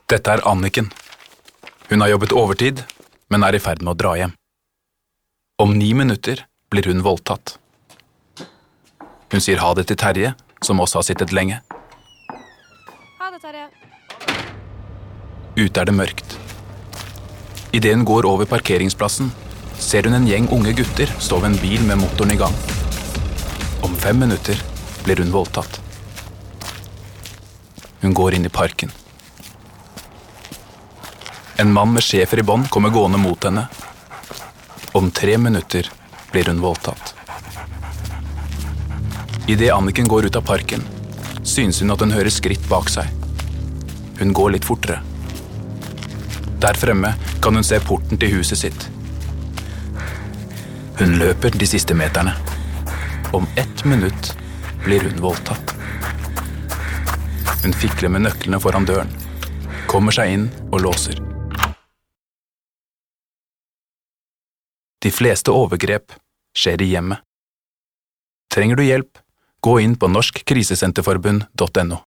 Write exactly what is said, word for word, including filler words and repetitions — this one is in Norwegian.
Dette er Anniken. Hun har jobbet overtid, men er i ferd med å dra hjem. Om ni minutter blir hun voldtatt. Hun sier ha det til Terje, som også har sittet lenge. Ha det, Terje. Ute er det mørkt. I det hun går over parkeringsplassen, ser hun en gjeng unge gutter stå ved en bil med motoren i gang. Om fem minutter blir hun voldtatt. Hun går inn i parken. En mann med schæfer i bånd kommer gående mot henne. Om tre minutter blir hun voldtatt. I det Anniken går ut av parken, synes hun at hun hører skritt bak seg. Hun går litt fortere. Der fremme kan hun se porten til huset sitt. Hun løper de siste meterne. Om ett minutt blir hun voldtatt. Hun fikler med nøklene foran døren, kommer seg inn og låser. De fleste overgrep skjer i hjemmet. Trenger du hjelp? Gå inn på norsk krisesenterforbund punktum no.